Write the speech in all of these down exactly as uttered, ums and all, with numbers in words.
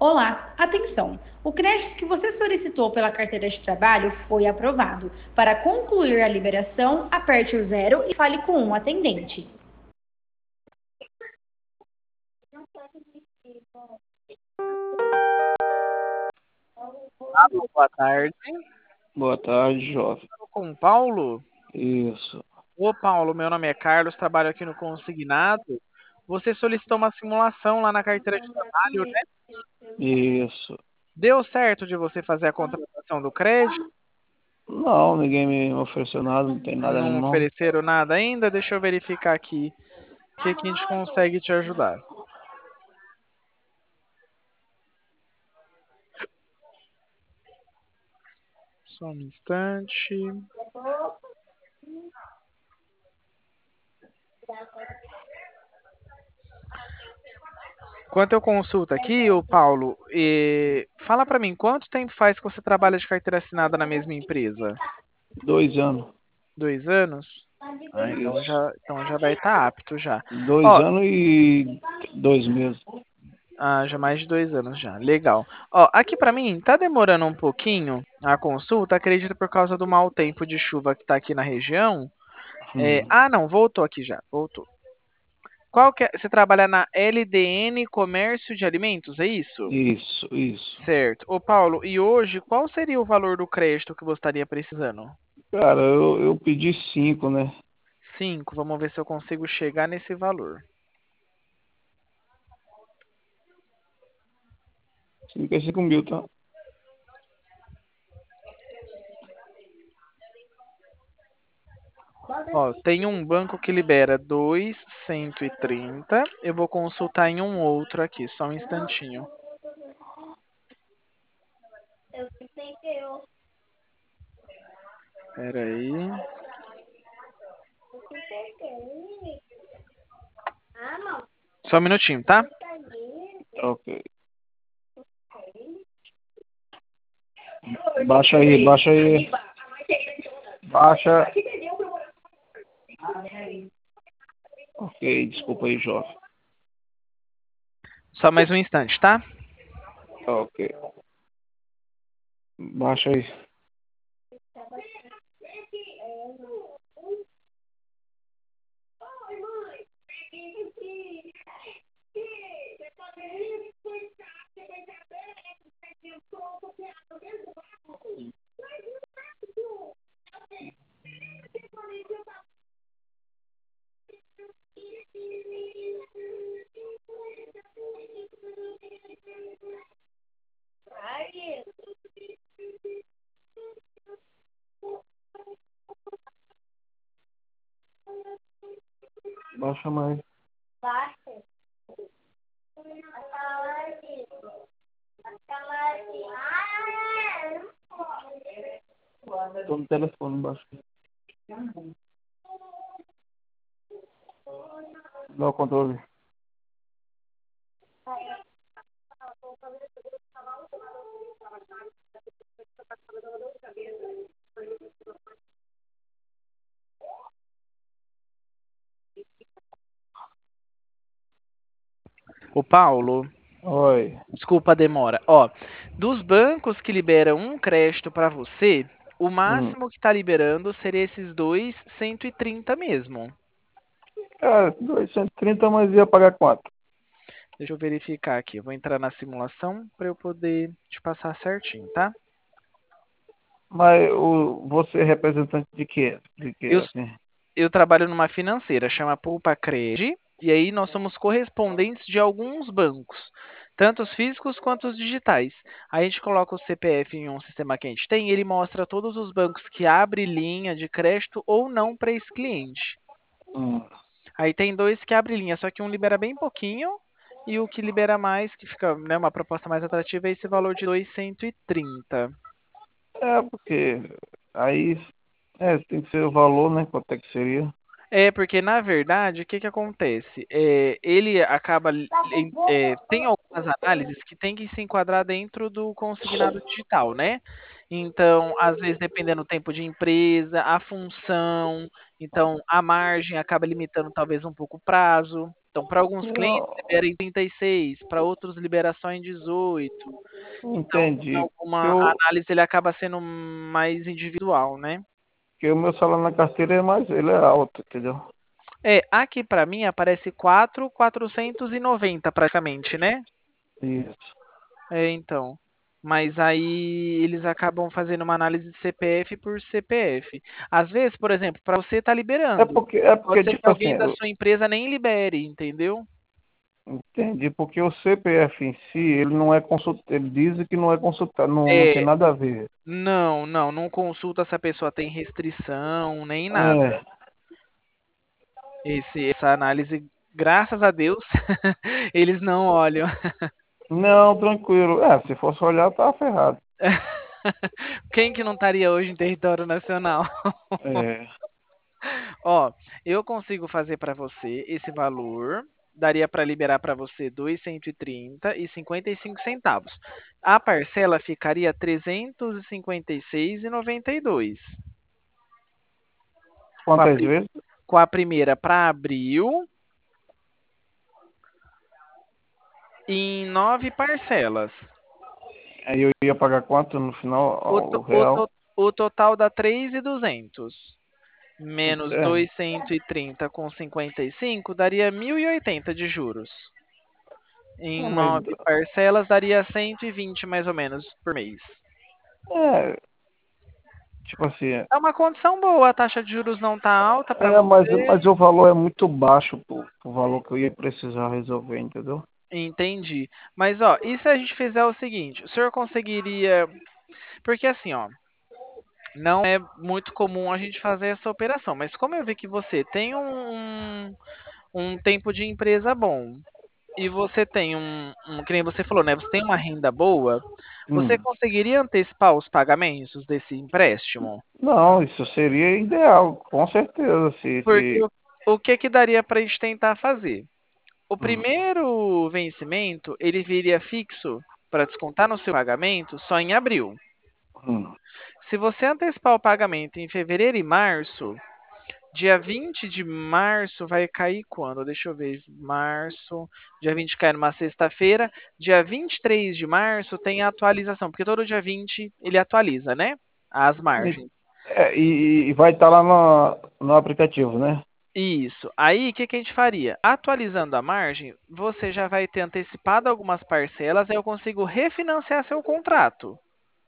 Olá, atenção! O crédito que você solicitou pela carteira de trabalho foi aprovado. Para concluir a liberação, aperte o zero e fale com um atendente. Alô, boa tarde. Boa tarde, jovem. Falo com o Paulo? Isso, Ô, Paulo, meu nome é Carlos, trabalho aqui no Consignado. Você solicitou uma simulação lá na carteira de trabalho, né? isso. Deu certo de você fazer a contratação do crédito? Não, ninguém me ofereceu nada, não tem nada Não na mão. ofereceram nada ainda? Deixa eu verificar aqui o que, que a gente consegue te ajudar. Só um instante. Enquanto eu consulto aqui, o Paulo, e fala pra mim, quanto tempo faz que você trabalha de carteira assinada na mesma empresa? Dois anos. Dois anos? Ah, então Isso. já, então já vai estar apto já. Dois Ó, anos e dois meses. ah, já mais de dois anos já. Legal. Ó, aqui pra mim tá demorando um pouquinho a consulta, acredito por causa do mau tempo de chuva que tá aqui na região. É, Hum. ah, não, voltou aqui já, voltou. Qual que é? Você trabalha na L D N Comércio de Alimentos, é isso? Isso, isso. Certo. Ô, Paulo, e hoje qual seria o valor do crédito que você estaria precisando? Cara, eu, eu pedi cinco, né? Cinco. Vamos ver se eu consigo chegar nesse valor. Cinco é cinco mil, tá? Ó, tem um banco que libera dois mil cento e trinta. Eu vou consultar em um outro aqui, só um instantinho. Pera aí. Só um minutinho, tá? Ok. Baixa aí, baixa aí. Baixa. Ok, desculpa aí, jovem. Só mais um instante, tá? Ok. Baixa aí. Baixa mais. Tô no telefone, baixa. Dá o controle. O Paulo, Oi. desculpa a demora. Ó, dos bancos que liberam um crédito para você, o Hum. máximo que está liberando seria esses dois mil cento e trinta mesmo. Cara, duzentos e trinta, mas ia pagar quanto? Deixa eu verificar aqui. Eu vou entrar na simulação para eu poder te passar certinho, tá? Mas o, você é representante de quê? De Eu, quê, assim? eu trabalho numa financeira, chama Poupa Cred, e aí nós somos correspondentes de alguns bancos, tanto os físicos quanto os digitais. A gente coloca o C P F em um sistema que a gente tem e ele mostra todos os bancos que abrem linha de crédito ou não para esse cliente. Hum. Aí tem dois que abrem linha, só que um libera bem pouquinho e o que libera mais, que fica, né, uma proposta mais atrativa, é esse valor de dois mil cento e trinta. É, porque aí é, tem que ser o valor, né? Quanto é que seria? É, porque na verdade, o que que acontece? É, ele acaba, em- é, tem algumas análises que tem que se enquadrar dentro do consignado digital, né? Então, às vezes, dependendo do tempo de empresa, a função. Então, a margem acaba limitando talvez um pouco o prazo. Então, para alguns clientes, Não, libera em trinta e seis, para outros, libera só em dezoito. Então, em entendi. Que alguma o, análise, ele acaba sendo mais individual, né? que o meu salário na carteira é mais, ele é alto, entendeu? É, aqui para mim aparece quatro mil quatrocentos e noventa praticamente, né? Isso. É, então. Mas aí eles acabam fazendo uma análise de C P F por C P F. Às vezes, por exemplo, para você estar É liberando, porque, é pode porque, ser que tipo assim, alguém da eu sua empresa nem libere, entendeu? entendi, porque o C P F em si, ele não é consultado, ele diz que não é consultado, não, não tem É, nada a ver. não, não, não consulta se a pessoa tem restrição, nem nada. É, Esse, essa análise, graças a Deus, eles não olham. não, tranquilo. É, se fosse olhar, tá ferrado. Quem que não estaria hoje em território nacional? É, Ó, eu consigo fazer para você esse valor. Daria para liberar para você dois mil cento e trinta e cinquenta e cinco centavos. A parcela ficaria trezentos e cinquenta e seis e noventa e dois. Com a, quantas pri- vezes? com a primeira para abril em nove parcelas. Aí eu ia pagar quanto no final, O, ó, o to- o, real? to- o total dá três mil e duzentos. Menos É, duzentos e trinta e trinta com cinquenta e cinco daria mil e oitenta de juros. Em não, mas, nove parcelas daria cento e vinte mais ou menos por mês. é, tipo assim, é, É uma condição boa, a taxa de juros não tá alta para é, mas, você. mas o valor é muito baixo pro, pro valor que eu ia precisar resolver, entendeu? Entendi. Mas ó, e se a gente fizer o seguinte, o senhor conseguiria, porque assim, ó, não é muito comum a gente fazer essa operação, mas como eu vi que você tem um, um, um tempo de empresa bom e você tem um, um, que nem você falou, né? Você tem uma renda boa, você Hum. conseguiria antecipar os pagamentos desse empréstimo? Não, isso seria ideal, com certeza. Se, Porque se, o, o que que daria para a gente tentar fazer? O hum, primeiro vencimento, ele viria fixo para descontar no seu pagamento só em abril. hum. Se você antecipar o pagamento em fevereiro e março, dia vinte de março vai cair quando? Deixa eu ver. Março. Dia vinte cai numa sexta-feira. Dia vinte e três de março tem a atualização, porque todo dia vinte ele atualiza, né? As E, margens. é, e- e vai estar lá no, no aplicativo, né? Isso. Aí, o que, que a gente faria? Atualizando a margem, você já vai ter antecipado algumas parcelas, aí eu consigo refinanciar seu contrato.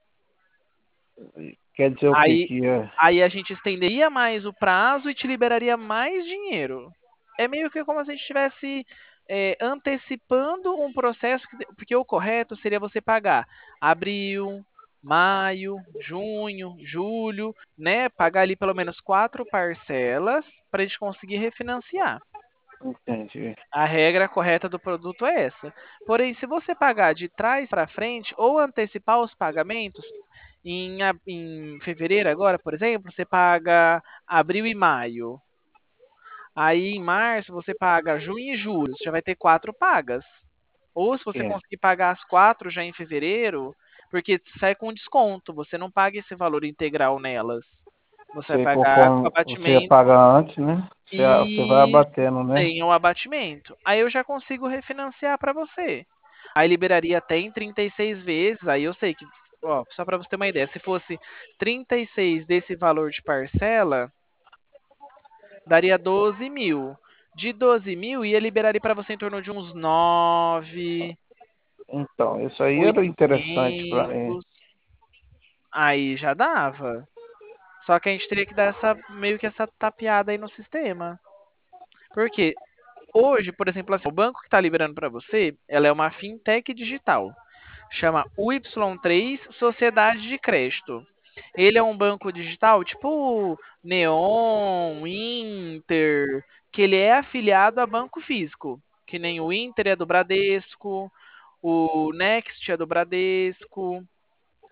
Quer dizer o quê? Aí, Que é. aí a gente estenderia mais o prazo e te liberaria mais dinheiro. É meio que como se a gente estivesse é, antecipando um processo, que- porque o correto seria você pagar abril, maio, junho, julho, né? Pagar ali pelo menos quatro parcelas para a gente conseguir refinanciar. Entendi. A regra correta do produto é essa. Porém, se você pagar de trás para frente ou antecipar os pagamentos, em, a- em fevereiro agora, por exemplo, você paga abril e maio. Aí em março você paga junho e julho, você já vai ter quatro pagas. Ou se você É. conseguir pagar as quatro já em fevereiro, porque sai com desconto, você não paga esse valor integral nelas. Você vai Você, pagar com conforme você abatimento paga antes, né? Você, você vai e abatendo, né? tem o abatimento. Aí eu já consigo refinanciar para você. Aí liberaria até em trinta e seis vezes. Aí eu sei que, ó, só para você ter uma ideia, se fosse trinta e seis desse valor de parcela, daria doze mil. De doze mil, ia liberar para você em torno de uns nove, Então, isso aí era interessante para mim. oitocentos. Aí já dava. Só que a gente teria que dar essa meio que essa tapeada aí no sistema. Por quê? Hoje, por exemplo, assim, o banco que está liberando para você, ela é uma fintech digital. Chama U Y três Sociedade de Crédito. Ele é um banco digital tipo Neon, Inter, que ele é afiliado a banco físico. Que nem o Inter é do Bradesco, o Next é do Bradesco.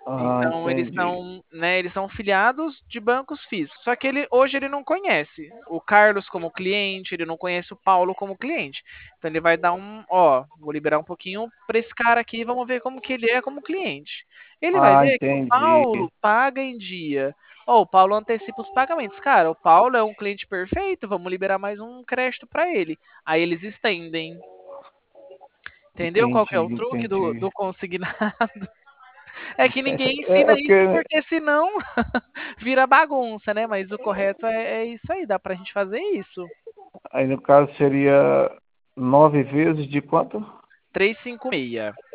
Ah, Então eles entendi. são, né, eles são filiados de bancos físicos. Só que ele hoje ele não conhece o Carlos como cliente, ele não conhece o Paulo como cliente. Então ele vai dar um, ó, vou liberar um pouquinho para esse cara aqui, vamos ver como que ele é como cliente. Ele vai Ah, ver que o entendi. Paulo paga em dia. Ó, o Paulo antecipa os pagamentos. Cara, o Paulo é um cliente perfeito, vamos liberar mais um crédito para ele. Aí eles estendem. Entendeu qual que é o Entendi, truque do, entendi. do consignado? É que ninguém É, ensina é isso porque porque senão vira bagunça, né? Mas o correto é, é isso aí, dá pra gente fazer isso. aí no caso seria nove vezes de quanto? trezentos e cinquenta e seis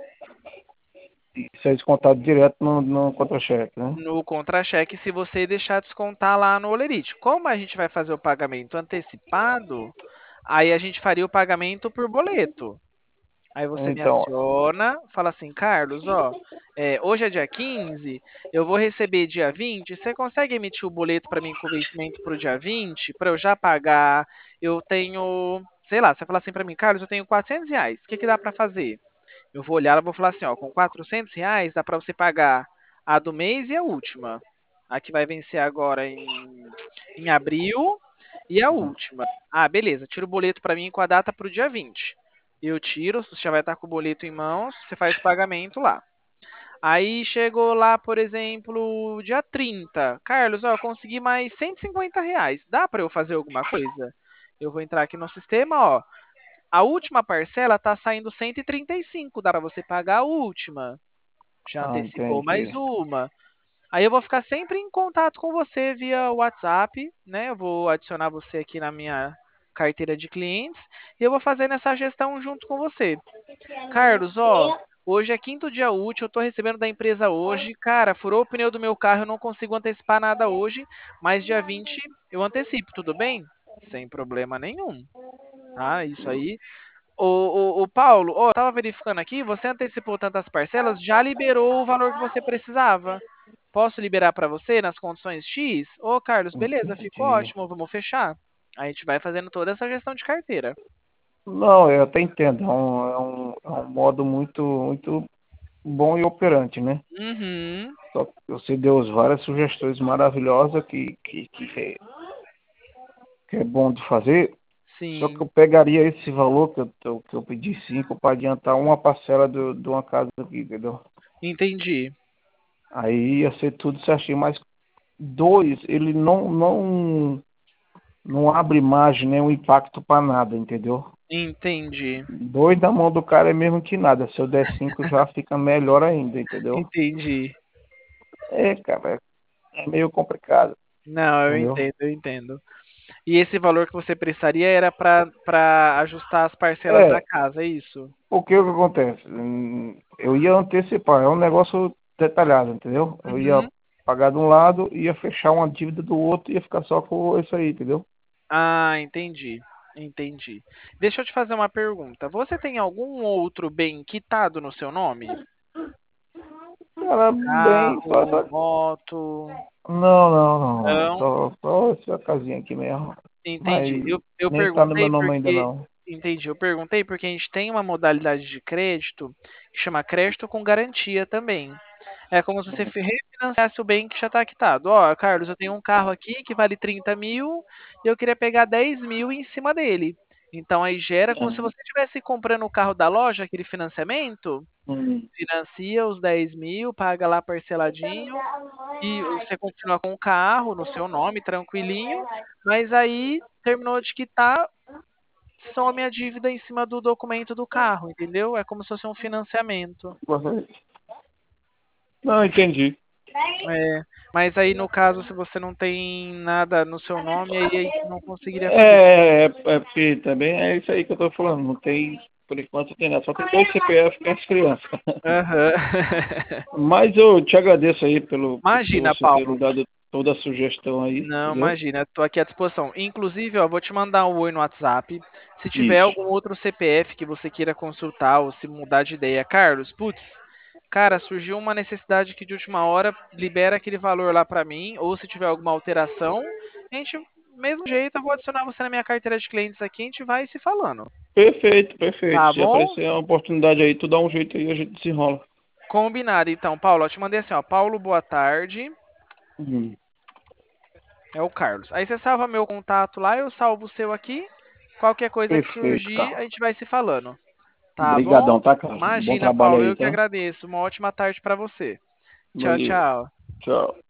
Isso é descontado direto no, no contra-cheque, né? no contra-cheque se você deixar descontar lá no Olerite. Como a gente vai fazer o pagamento antecipado, aí a gente faria o pagamento por boleto. Aí você me Então, aciona, fala assim, Carlos, ó, é, hoje é dia quinze, eu vou receber dia vinte. Você consegue emitir o boleto para mim com vencimento para o dia vinte, para eu já pagar? Eu tenho, sei lá, você fala assim para mim, Carlos, eu tenho quatrocentos reais, o que que dá para fazer? Eu vou olhar, e vou falar assim, ó, com quatrocentos reais dá para você pagar a do mês e a última. A que vai vencer agora em, em abril e a última. Ah, beleza, tira o boleto para mim com a data para o dia vinte. Eu tiro, você já vai estar com o boleto em mãos, você faz o pagamento lá. Aí chegou lá, por exemplo, dia trinta. Carlos, ó, eu consegui mais cento e cinquenta reais. Dá para eu fazer alguma coisa? Eu vou entrar aqui no sistema, ó. A última parcela tá saindo cento e trinta e cinco. Dá para você pagar a última. Já ah, antecipou mais entendi. uma. Aí eu vou ficar sempre em contato com você via WhatsApp, né? Eu vou adicionar você aqui na minha carteira de clientes e eu vou fazendo essa gestão junto com você. Carlos, ó, hoje é quinto dia útil, eu tô recebendo da empresa hoje. Cara, furou o pneu do meu carro, eu não consigo antecipar nada hoje, mas dia vinte eu antecipo, tudo bem? Sem problema nenhum, tá? Isso aí. O, o, o Paulo, ó, eu tava verificando aqui, você antecipou tantas parcelas, já liberou o valor que você precisava. Posso liberar para você nas condições X? Ô, Carlos, beleza, ficou Entendi. ótimo, vamos fechar. A gente vai fazendo toda essa gestão de carteira. Não, eu até entendo. É um, é um, é um modo muito, muito bom e operante, né? Uhum, Só que você deu várias sugestões maravilhosas que, que, que, é, que é bom de fazer. Só que eu sim, pegaria esse valor que eu, que eu, que eu pedi cinco para adiantar uma parcela do, de uma casa aqui, entendeu? entendi. Aí ia ser tudo certinho, mas dois, ele não, não, não abre margem, nem um impacto para nada, entendeu? Entendi, Dois na mão do cara é mesmo que nada. Se eu der cinco já fica melhor ainda, entendeu? entendi. É, cara, é meio complicado, Não, eu entendeu? entendo, eu entendo. E esse valor que você prestaria era para para ajustar as parcelas da É, casa, é isso? porque o que acontece? Hum, Eu ia antecipar, é um negócio detalhado, entendeu? Eu ia Uhum. pagar de um lado, ia fechar uma dívida do outro e ia ficar só com isso aí, entendeu? Ah, entendi. Entendi. Deixa eu te fazer uma pergunta. Você tem algum outro bem quitado no seu nome? Cara, bem, só, Carro, só... moto? Não, não, não, não. Não? Só, só essa casinha aqui mesmo. Entendi. Mas Eu, eu nem tá no meu perguntei nome ainda porque. não. Entendi. Eu perguntei porque a gente tem uma modalidade de crédito que chama crédito com garantia também. É como se você fi- refinanciasse o bem que já está quitado. Ó, Carlos, eu tenho um carro aqui que vale trinta mil e eu queria pegar dez mil em cima dele. Então aí gera como se Hum, você estivesse comprando o carro da loja, aquele financiamento, hum. financia os dez mil, paga lá parceladinho e você continua com o carro no seu nome, tranquilinho, mas aí terminou de quitar, some a dívida em cima do documento do carro, entendeu? É como se fosse um financiamento. Não, entendi. É, mas aí no caso, se você não tem nada no seu nome, aí a gente não conseguiria fazer. É, é, é porque também é isso aí que eu tô falando. Não tem, por enquanto, não tem nada. Só tem dois C P F com as crianças. Aham. Mas eu te agradeço aí pelo, por Imagina, você ter Paulo. me dado toda a sugestão aí, Não, entendeu? imagina, estou aqui à disposição. Inclusive, ó, vou te mandar um oi no WhatsApp. Se tiver Isso. algum outro C P F que você queira consultar ou se mudar de ideia, Carlos, putz, cara, surgiu uma necessidade que de última hora libera aquele valor lá pra mim, ou se tiver alguma alteração, a gente, mesmo jeito, eu vou adicionar você na minha carteira de clientes aqui, a gente vai se falando. Perfeito, perfeito. Tá Se bom? aparecer uma oportunidade aí, tu dá um jeito aí, a gente desenrola. Combinado, então, Paulo. Eu te mandei assim, ó. Paulo, boa tarde. Hum. É o Carlos. Aí você salva meu contato lá, eu salvo o seu aqui. Qualquer coisa que Perfeito, surgir, a Carlos. gente vai se falando. Tá Obrigadão, bom? tá, Carlos? Bom Imagina, trabalho Paulo, aí, eu que tá? agradeço. Uma ótima tarde para você. Tchau, Valeu. tchau. Tchau.